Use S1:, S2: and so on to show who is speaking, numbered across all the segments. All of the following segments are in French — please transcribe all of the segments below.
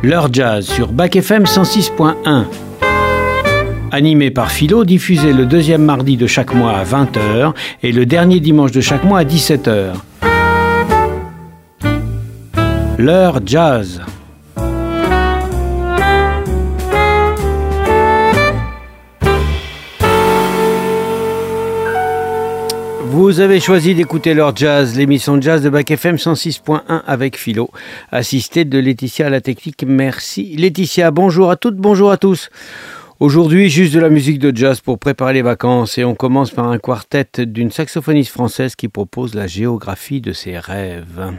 S1: L'heure jazz sur Bac FM 106.1. Animé par Philo, diffusé le deuxième mardi de chaque mois à 20h et le dernier dimanche de chaque mois à 17h. L'heure jazz. Vous avez choisi d'écouter l'heure jazz, l'émission jazz de Bac FM 106.1 avec Philo, assisté de Laetitia à la technique. Merci Laetitia, bonjour à toutes, bonjour à tous. Aujourd'hui, juste de la musique de jazz pour préparer les vacances et on commence par un quartet d'une saxophoniste française qui propose la géographie de ses rêves.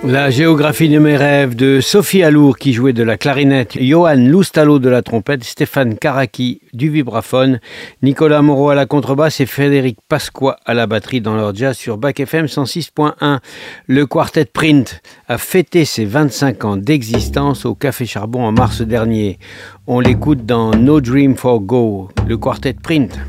S1: La géographie de mes rêves de Sophie Alour qui jouait de la clarinette, Johan Loustalo de la trompette, Stéphane Karaki du vibraphone, Nicolas Moreau à la contrebasse et Frédéric Pasqua à la batterie dans leur jazz sur Bac FM 106.1. Le quartet Print a fêté ses 25 ans d'existence au Café Charbon en mars dernier. On l'écoute dans No Dream for Go, le quartet Print.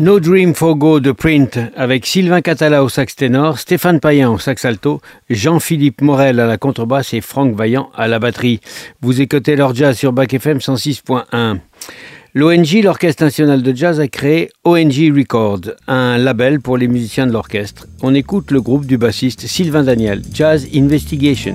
S1: No Dream for Go de Print avec Sylvain Catala au sax ténor, Stéphane Payen au sax alto, Jean-Philippe Morel à la contrebasse et Franck Vaillant à la batterie. Vous écoutez leur jazz sur Bac FM 106.1. L'ONJ, l'Orchestre National de Jazz, a créé ONJ Records, un label pour les musiciens de l'orchestre. On écoute le groupe du bassiste Sylvain Daniel, Jazz Investigation.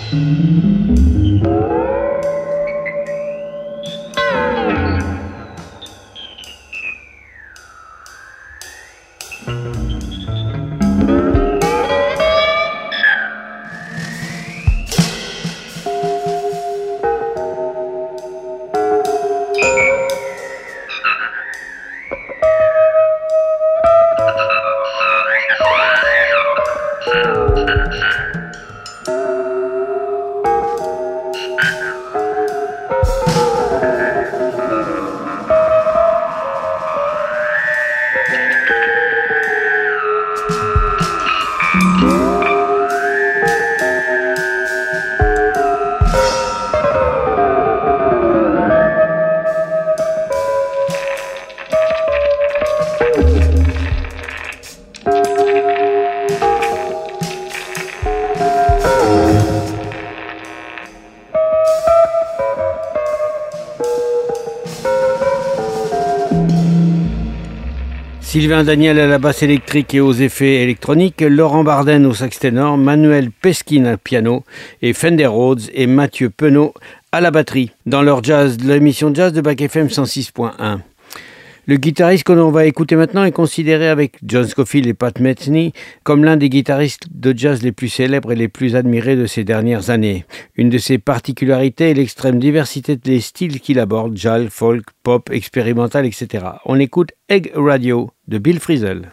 S1: Sylvain Daniel à la basse électrique et aux effets électroniques, Laurent Barden au sax ténor, Manuel Peskin au piano et Fender Rhodes et Mathieu Penaud à la batterie dans leur jazz, l'émission jazz de Bac FM 106.1. Le guitariste que l'on va écouter maintenant est considéré avec John Scofield et Pat Metheny comme l'un des guitaristes de jazz les plus célèbres et les plus admirés de ces dernières années. Une de ses particularités est l'extrême diversité des styles qu'il aborde, jazz, folk, pop, expérimental, etc. On écoute Egg Radio de Bill Frisell.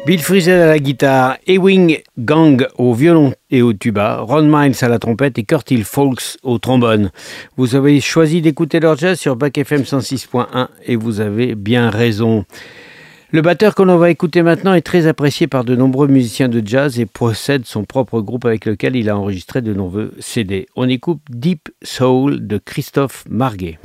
S1: Bill Frisell à la guitare, Ewing Gang au violon et au tuba, Ron Miles à la trompette et Curtis Folks au trombone. Vous avez choisi d'écouter leur jazz sur Back FM 106.1 et vous avez bien raison. Le batteur que l'on va écouter maintenant est très apprécié par de nombreux musiciens de jazz et possède son propre groupe avec lequel il a enregistré de nombreux CD. On écoute Deep Soul de Christophe Marguet.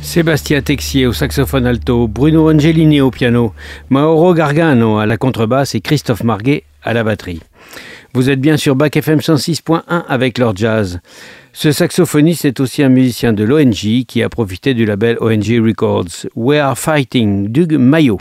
S1: Sébastien Texier au saxophone alto, Bruno Angelini au piano, Mauro Gargano à la contrebasse et Christophe Marguet à la batterie. Vous êtes bien sur Bac FM 106.1 avec leur jazz. Ce saxophoniste est aussi un musicien de l'ONG qui a profité du label ONG Records. We Are Fighting, Doug Mayo.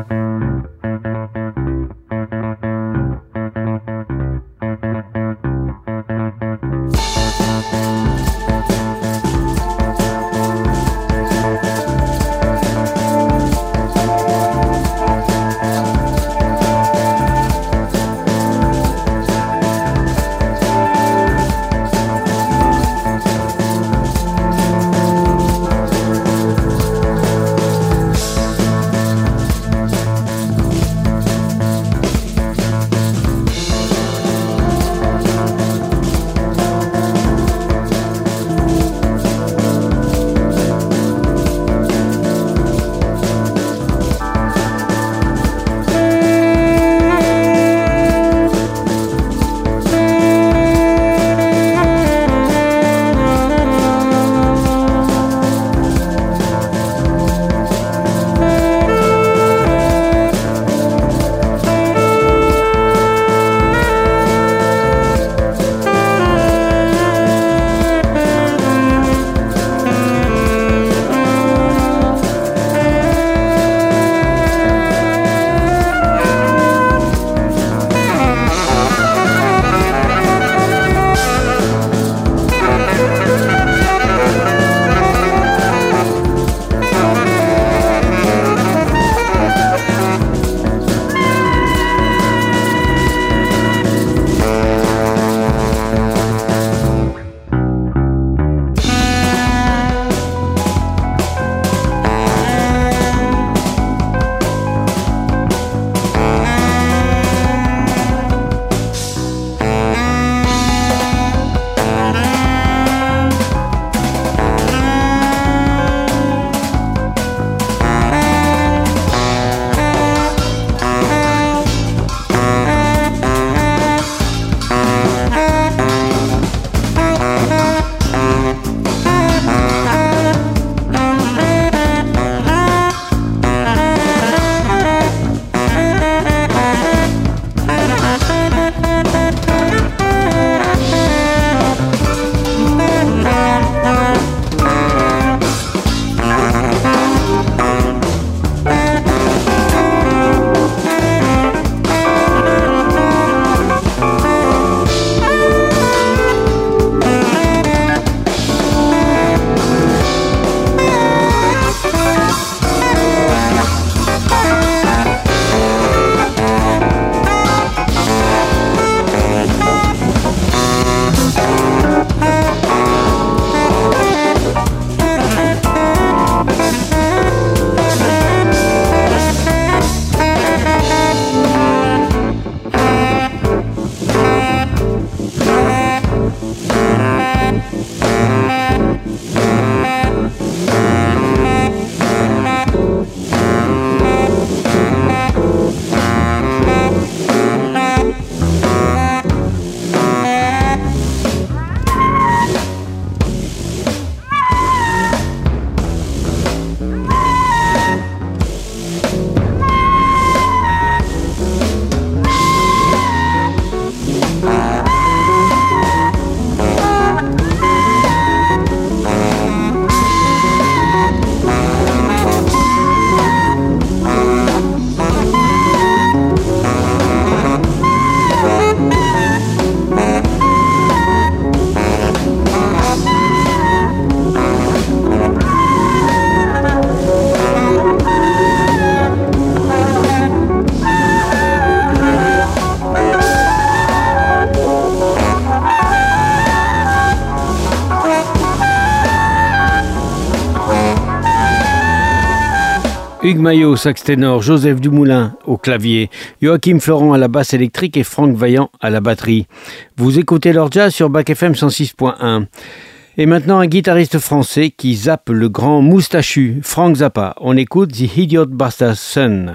S1: Hugues Maillot au sax ténor, Joseph Dumoulin au clavier, Joachim Florent à la basse électrique et Franck Vaillant à la batterie. Vous écoutez leur jazz sur Bac FM 106.1. Et maintenant un guitariste français qui zappe le grand moustachu, Frank Zappa. On écoute The Idiot Bastard's Son.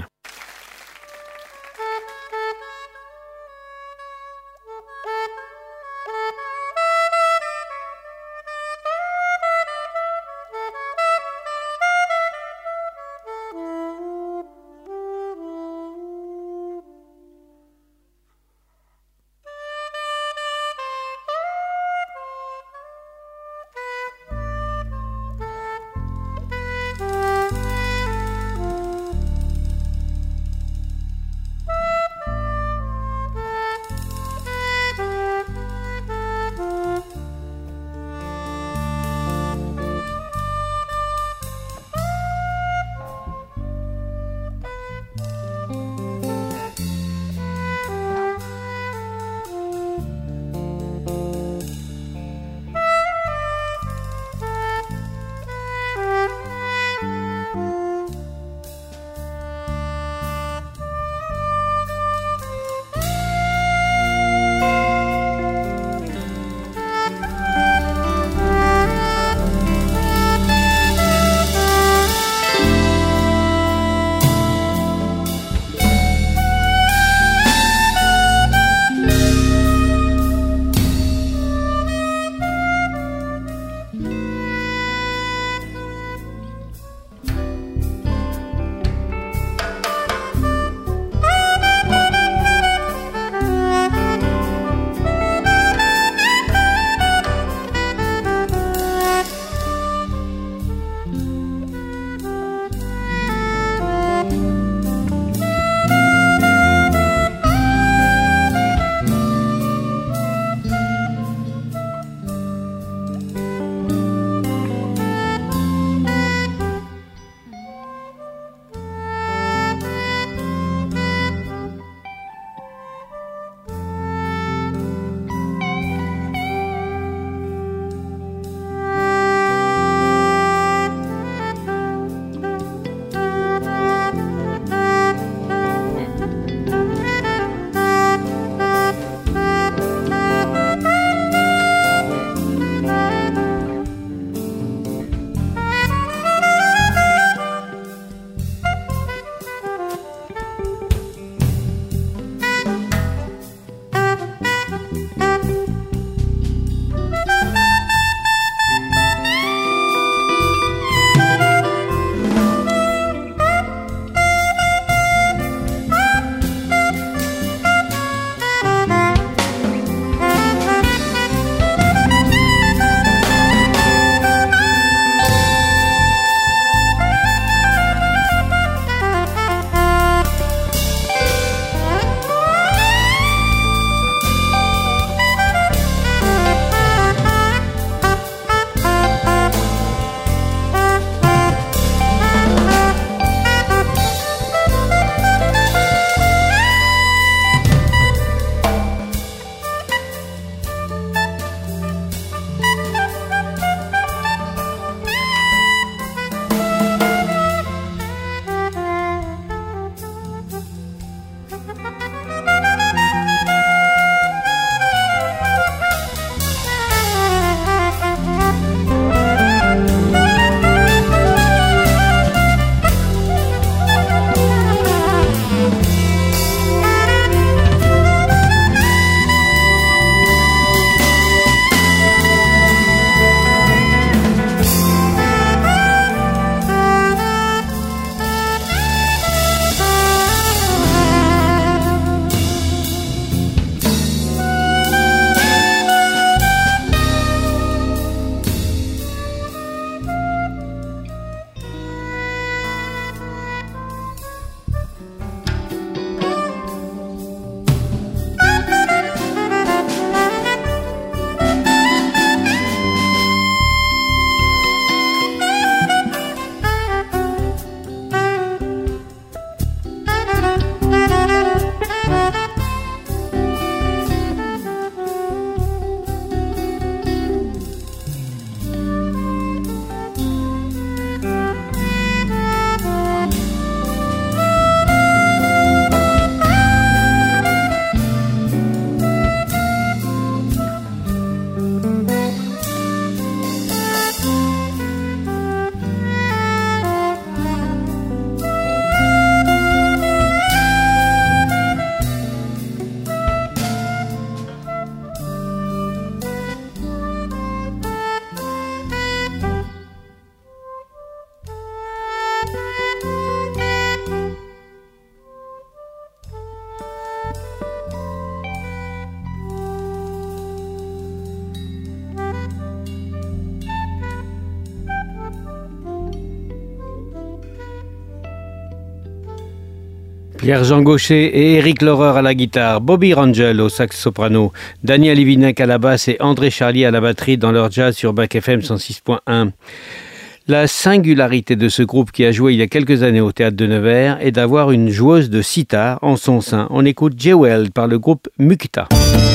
S1: Pierre-Jean Gaucher et Éric Laureur à la guitare, Bobby Rangel au sax soprano, Daniel Ivinec à la basse et André Charlier à la batterie dans leur jazz sur Bac FM 106.1. La singularité de ce groupe qui a joué il y a quelques années au Théâtre de Nevers est d'avoir une joueuse de sitar en son sein. On écoute Jewel par le groupe Mukta.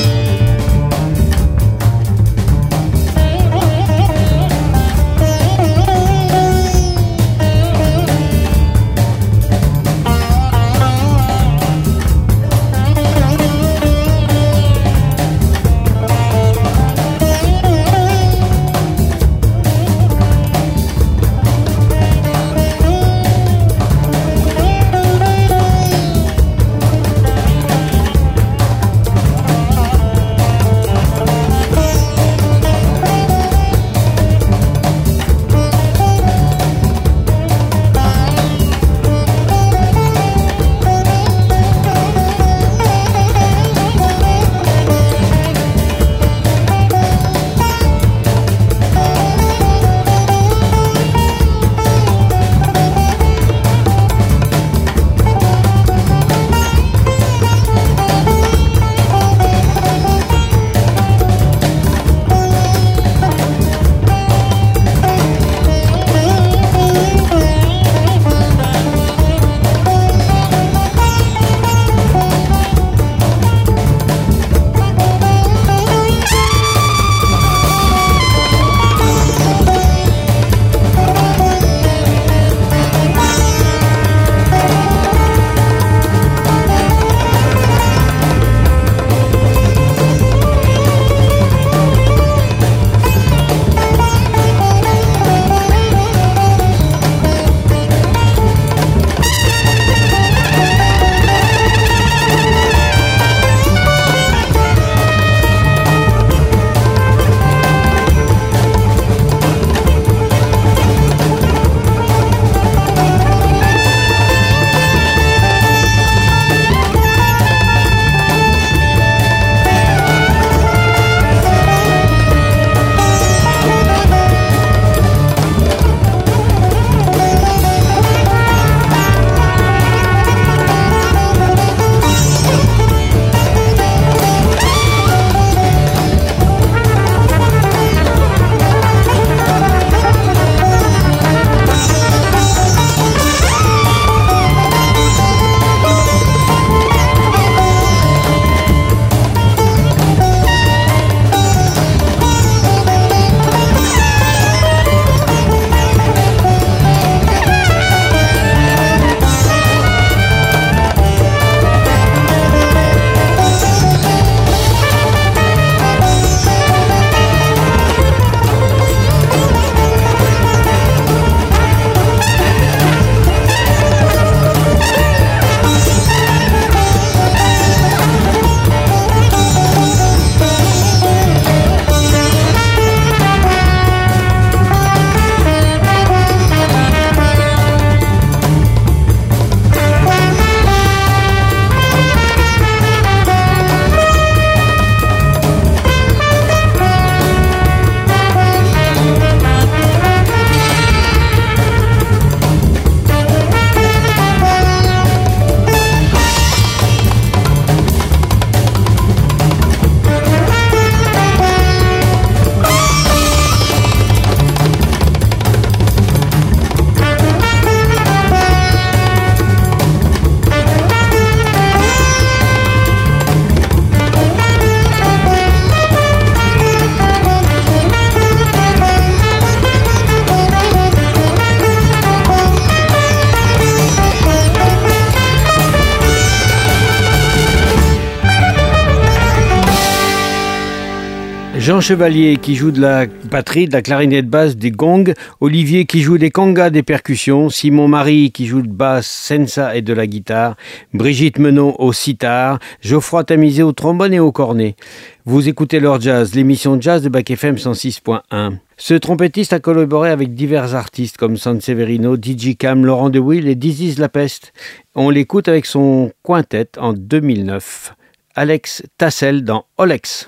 S1: Jean Chevalier qui joue de la batterie, de la clarinette basse, des gongs, Olivier qui joue des congas, des percussions, Simon Marie qui joue de basse, sensa et de la guitare, Brigitte Menot au sitar, Geoffroy Tamisé au trombone et au cornet. Vous écoutez leur jazz, l'émission jazz de Bac FM 106.1. Ce trompettiste a collaboré avec divers artistes comme Sanseverino, DJ Cam, Laurent De Will et Dizzy La Peste. On l'écoute avec son quintet en 2009. Alex Tassel dans Olex.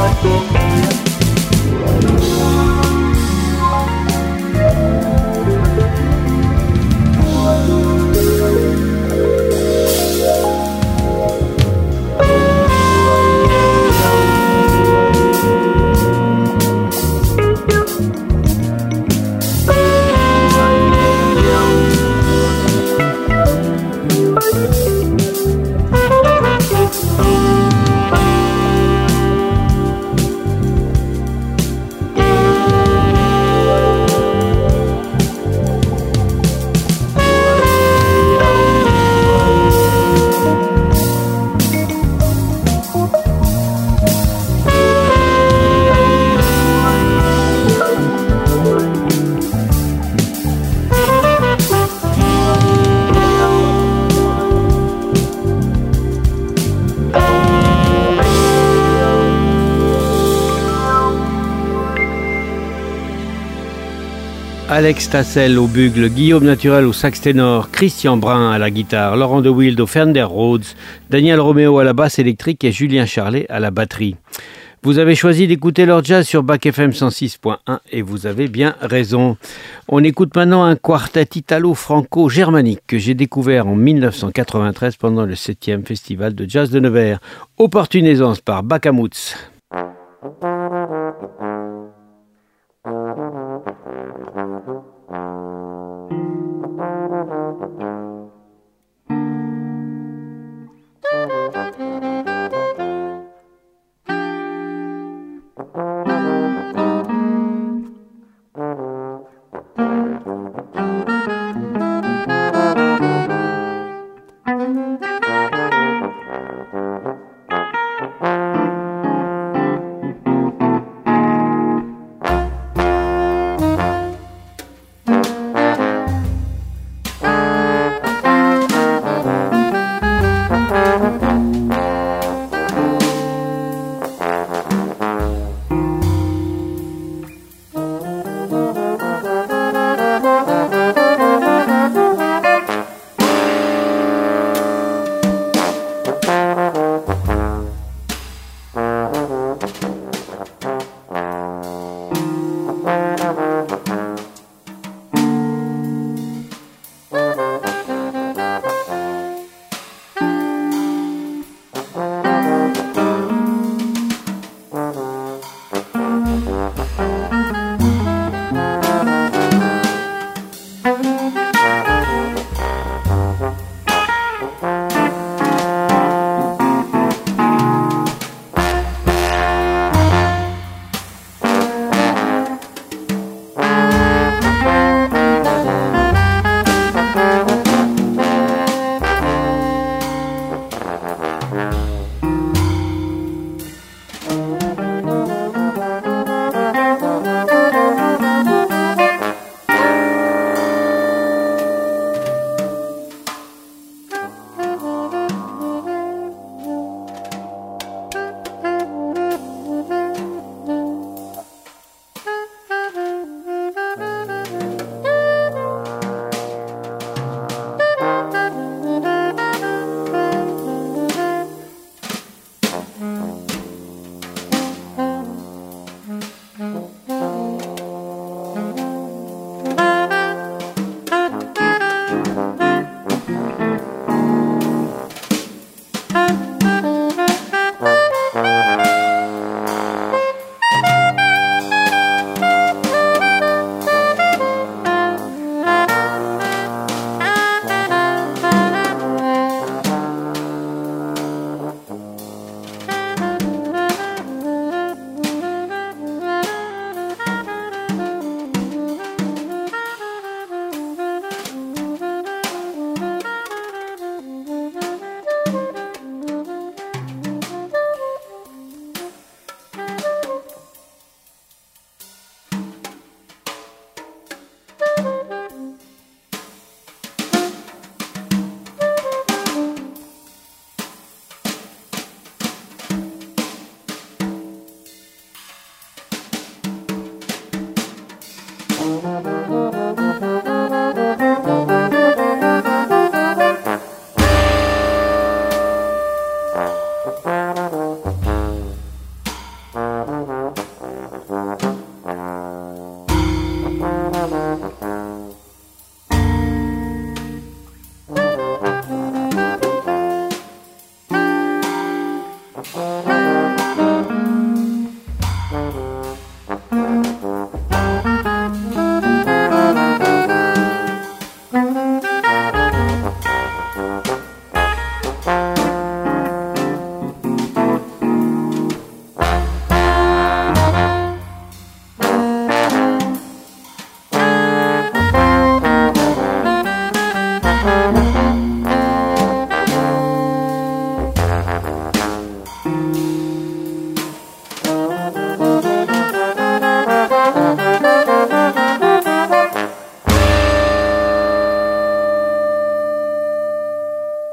S1: Alex Tassel au bugle, Guillaume Naturel au sax ténor, Christian Brun à la guitare, Laurent De Wild au Fender Rhodes, Daniel Roméo à la basse électrique et Julien Charlet à la batterie. Vous avez choisi d'écouter leur jazz sur Bac FM 106.1 et vous avez bien raison. On écoute maintenant un quartet italo-franco-germanique que j'ai découvert en 1993 pendant le 7e festival de jazz de Nevers. Opportunaisance par Bacamutz.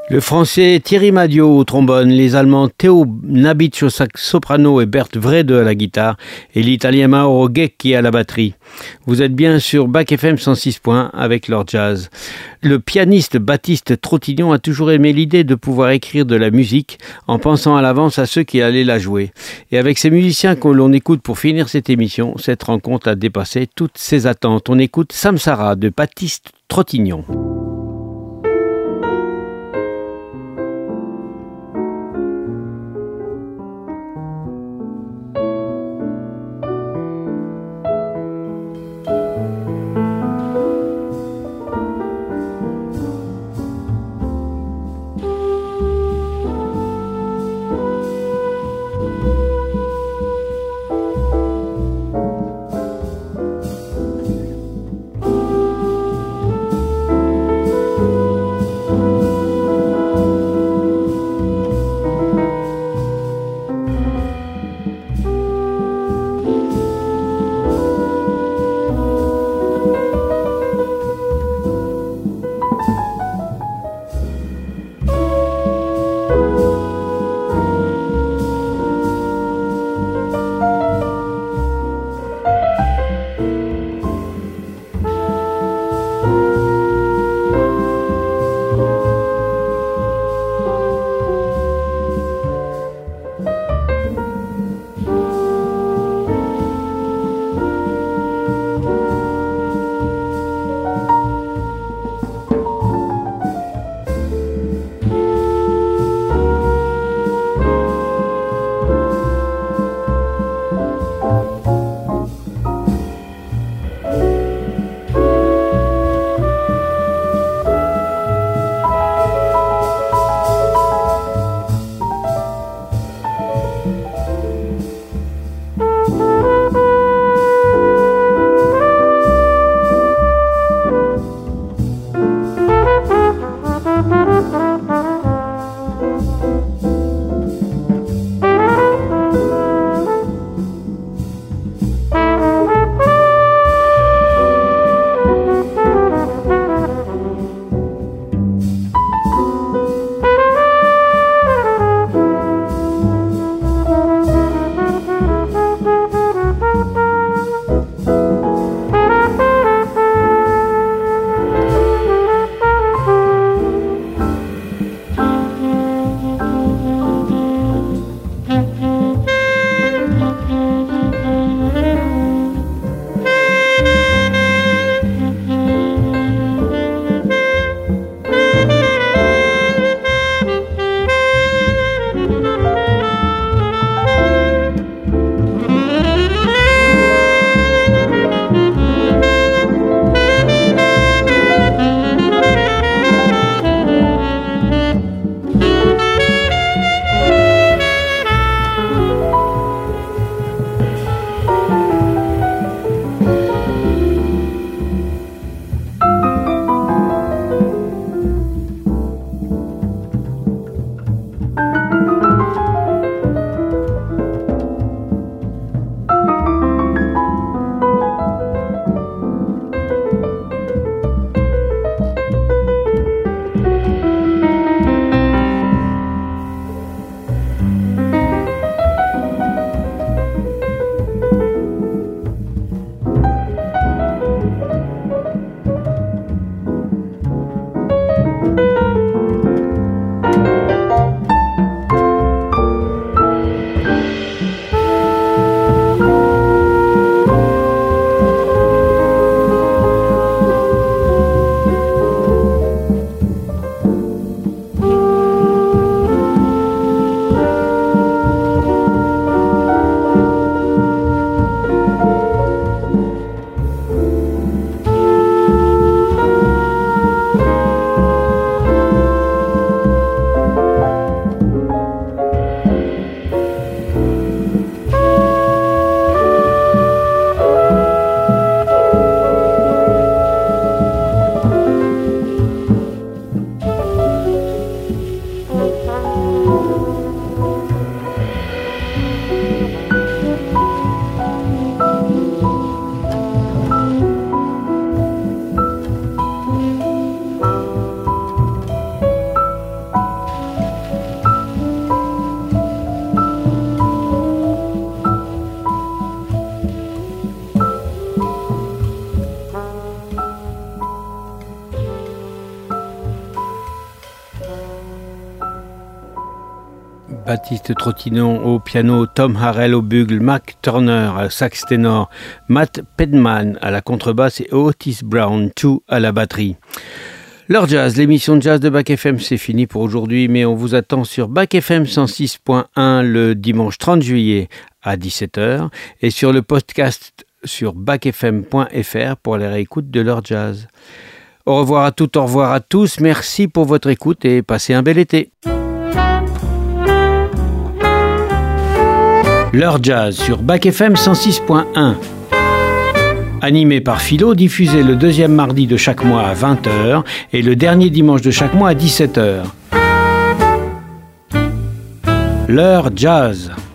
S1: Le français Thierry Madiot au trombone, les allemands Theo Nabic au sax soprano et Bert Wrede à la guitare et l'italien Mauro Ghecchi à la batterie. Vous êtes bien sur Bac FM 106.1 avec leur jazz. Le pianiste Baptiste Trottignon a toujours aimé l'idée de pouvoir écrire de la musique en pensant à l'avance à ceux qui allaient la jouer. Et avec ces musiciens que l'on écoute pour finir cette émission, cette rencontre a dépassé toutes ses attentes. On écoute Samsara de Baptiste Trottignon. Baptiste Trottinon au piano, Tom Harrell au bugle, Mac Turner à sax ténor, Matt Pedman à la contrebasse et Otis Brown tout à la batterie. L'heure jazz, l'émission de jazz de Bac FM, c'est fini pour aujourd'hui, mais on vous attend sur Bac FM 106.1 le dimanche 30 juillet à 17h et sur le podcast sur bacfm.fr pour les réécoutes de l'heure jazz. Au revoir à toutes, au revoir à tous, merci pour votre écoute et passez un bel été. L'heure jazz sur Bac FM 106.1. Animé par Philo, diffusé le deuxième mardi de chaque mois à 20h et le dernier dimanche de chaque mois à 17h. L'heure jazz.